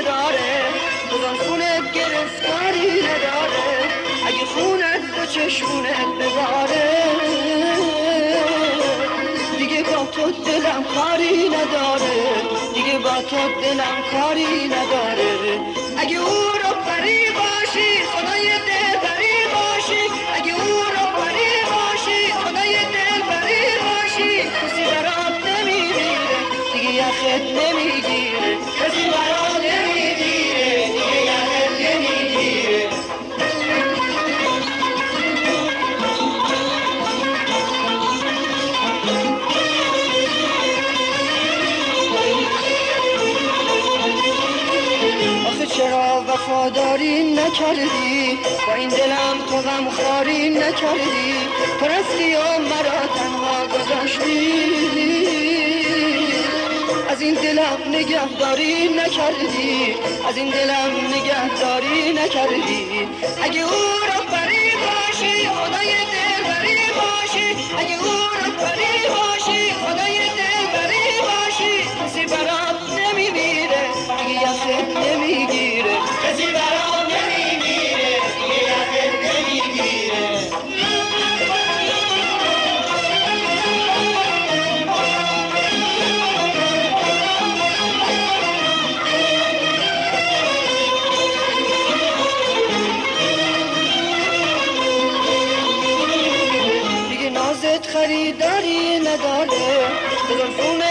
نداره، بزن خونت گرفتاری نداره، اگه خونت به چشمونت بباره دیگه با تو دلم کاری نداره، دیگه با تو دلم کاری نداره. اگه او رو پری باشی خدای دل پری باشی، اگه او رو پری باشی خدای دل پری باشی، کسی برات نمیمیره دیگه یخت نمیگیره، کسی برات نمیگیره دیگه یخت نمیگیره. چرا وفاداری نکردی با این دلم، تو غمخواری نکردی، تو رفتی و مرا تنها گذاشتی، از این دلم نگهداری نکردی، از این دلم نگهداری نکردی. اگه او رو پری باشی خدای دل پری باشی، اگه او رو پری باشی خدای دل پری باشی، کسی برات نمیمیره دیگه یخت نمیگیره، کسی برات نمیمیره دیگه یخت نمیگیره. خریداری نداره، بزن خونت